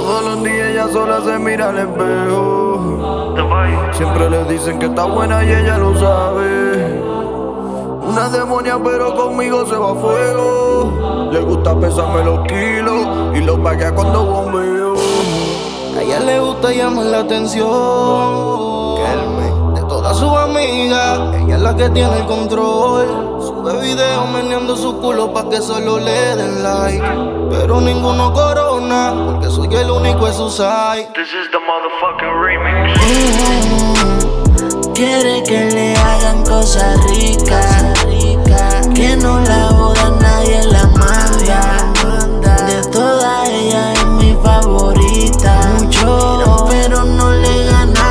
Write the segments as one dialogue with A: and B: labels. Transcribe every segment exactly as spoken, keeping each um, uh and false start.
A: Todos los días ella sola se mira al espejo. Siempre le dicen que está buena y ella lo sabe. Una demonia pero conmigo se va a fuego. Le gusta pesarme los kilos y los paga cuando bombeo.
B: A ella le gusta llamar la atención. De todas sus amigas, ella es la que tiene el control. Sube videos meneando su culo pa' que solo le den like. Pero ninguno corona, porque soy el único en su side.
C: This is the motherfucking remix.
D: Mm, quiere que le hagan cosas ricas, que no la joda nadie la manda. De todas ella es mi favorita. Mucho, pero no le gana.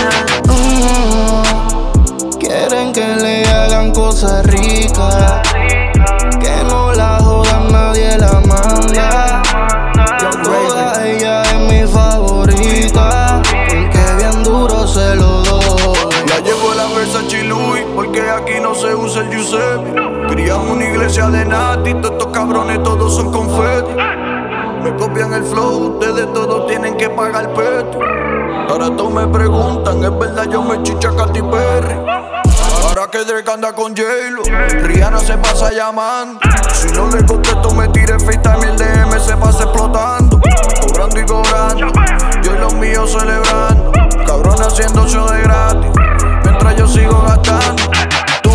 B: Mm, quieren que le hagan cosas ricas, que no la joda nadie la manda. De todas ella es mi favorita, porque bien duro se lo doy.
A: Ya llegó la Versace Louis, porque aquí no se usa el Giuseppe. Criamos una iglesia de nati, todos estos cabrones todos son confeti. Me copian el flow, ustedes todos tienen que pagar peto. Ahora todos me preguntan, es verdad yo me chicha a Katy Perry. Ahora que Drake anda con J-Lo, Rihanna se pasa llamando. Si no le contesto me tire FaceTime y el D M se pasa explotando. Cobrando y cobrando, yo y los míos celebrando. Cabrón haciendo show de gratis, mientras yo sigo gastando. Tú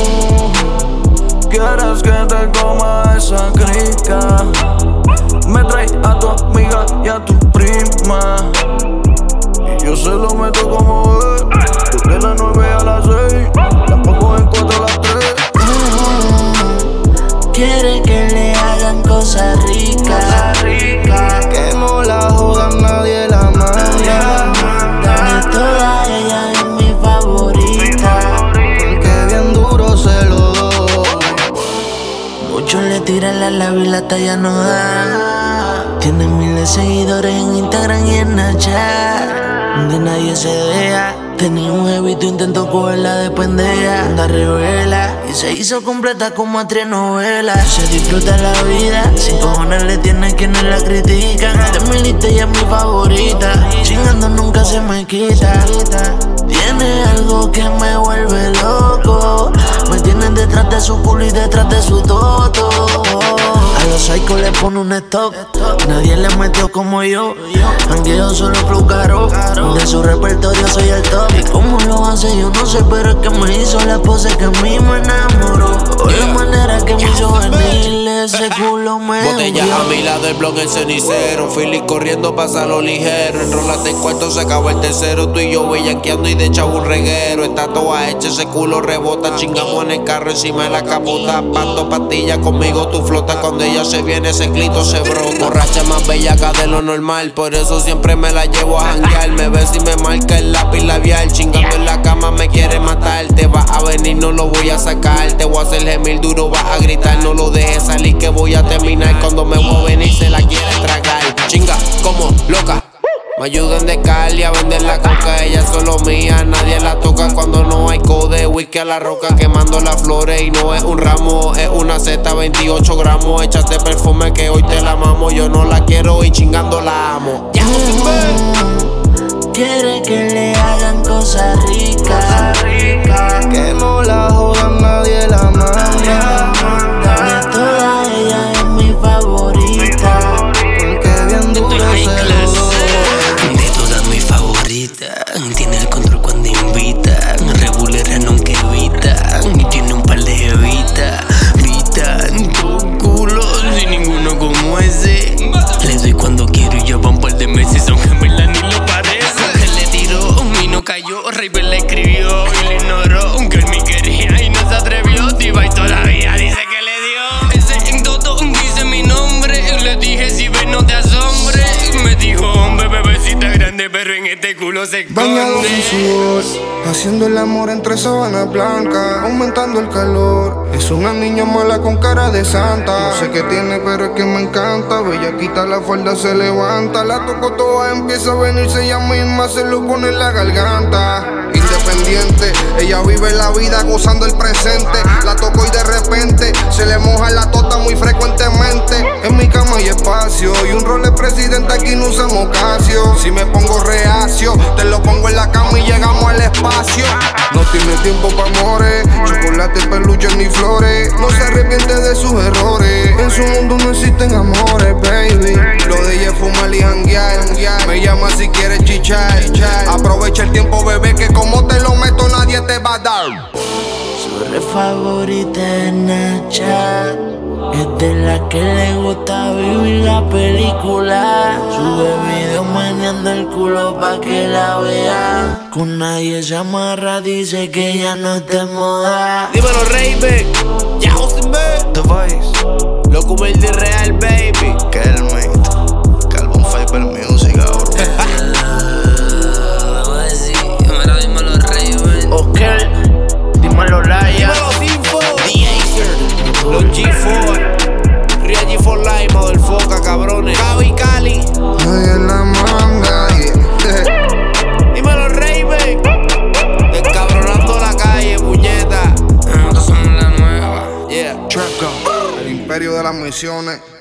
A: quieres que te coma esa crica, me traes a tu amiga y a tu prima, y yo se lo meto como es, desde las nueve a las seis, tampoco en cuatro a las tres.
D: Mm, quiere que le hagan cosas ricas,
B: que no la jodan nadie la manda.
D: de todas ella es mi favorita,
B: porque bien duro se lo doy.
D: muchos le tiran la labia y la talla no da. Tiene miles de seguidores en Instagram y en Snapchat, de nadie se deja. Tenía un jevito, intentó cogerla de pendeja. Anda revela y se hizo completa como a tres novelas. Se disfruta la vida, sin cojones le tiene quienes la critican. De mi lista ella es mi favorita, chingando nunca se me quita. Tiene algo que me vuelve loco, me tienen detrás de su culo y detrás de su toto. A los psychos le pone un stop, nadie le metió como yo. Jangueo solo flow caro, de su repertorio soy el top. Y cómo lo hace yo no sé, pero es que me hizo la pose que a mí me enamoró. O la manera que me hizo venir, ese culo me
E: Botella
D: envió.
E: a mi lado, el blog el cenicero. Philly corriendo, pasa lo ligero. Enrólate en cuarto, se acabó el tercero. Tú y yo bellaqueando y de chavo un reguero. Está toda hecha, ese culo rebota. Chingamos en el carro encima de la capota. Pasto pastillas, conmigo tú flotas. Cuando ella se viene, ese clito se brota. Borracha más bellaca de lo normal, por eso siempre me la llevo a janguear. Me ves y me marca el lápiz labial. Chingando en la cama me quiere matar. Te vas a venir, no lo voy a sacar. Te voy a hacer gemir duro, vas a gritar. No lo dejes salir que voy a terminar. Cuando me voy a venir se la quiere tragar. Chinga como loca, me ayudan de Cali a vender la coca. Ella es solo mía, nadie la toca. Cuando no hay code, whisky a la roca. Quemando las flores y no es un ramo, es una Z, veintiocho gramos. Échate perfume que hoy te la mamo. Yo no la quiero y chingando la amo.
D: Mm, quiere que le hagan cosas ricas,
B: Que no la jodan nadie la manda.
D: de todas ella es mi favorita,
B: Porque bien duro se lo doy.
F: De todas mis favoritas, tiene el control cuando invita, regulera nunca evita, y tiene un par de jevitas, vita, dos culos y ninguno como ese. Le doy cuando quiero y ya van un par de meses, aunque en verdad ni lo parece. Él le tiró y no cayó, Raven le escribió y le ignoró, aunque él me quería y no se atrevió. Diva y todavía dice que le dio. Ese en todo dice mi nombre, le dije si ves no te asombre. Me dijo hombre, bebecita grande, pero en este culo se
B: Bañado
F: esconde.
B: en sudor, haciendo el amor entre sábanas blancas, aumentando el calor. Es una niña mala con cara de santa. No sé qué tiene, pero es que me encanta. Bella quita la falda, se levanta. La toco toda, empieza a venirse ella misma, se lo pone en la garganta. Independiente, ella vive la vida gozando el presente. La toco y de repente se le moja la tota muy frecuentemente. En mi cama hay espacio y un rol de presidente aquí no usamos Casio. Si me pongo reacio, te lo pongo en la cama y llegamos al espacio. No tiene tiempo pa' amores, chocolate, peluches ni flores. No se arrepiente de sus errores. En su mundo no existen amores, baby. Lo de ella es fumar y janguear. Me llama si quieres chichar. Aprovecha el tiempo, bebé, que como te lo meto nadie te va a dar.
D: Su re favorita es Snapchat. Es de la que le gusta vivir la película. Sube videos meneando el culo pa' que la vea. Con nadie se amarra, dice que ya no te moda.
E: Dímelo, Raven. Ya, Josimé.
A: The Vice.
E: Loco Verde Real, baby.
A: Kelmate. Calvin Fiber Music, cabrón.
F: Dímelo, dímelo, Raven.
D: Oscar, dímelo, Laya.
E: Dímelo, Sinfo. Los G cuatro. Real G cuatro Live, motherfucker, cabrones. Cavi Cali.
B: Nadie en la manga, yeah.
E: Dímelo, Raven. Descabronando la calle, puñeta.
F: Nosotros somos la nueva.
E: Yeah.
A: Trap God.
B: El imperio de las misiones.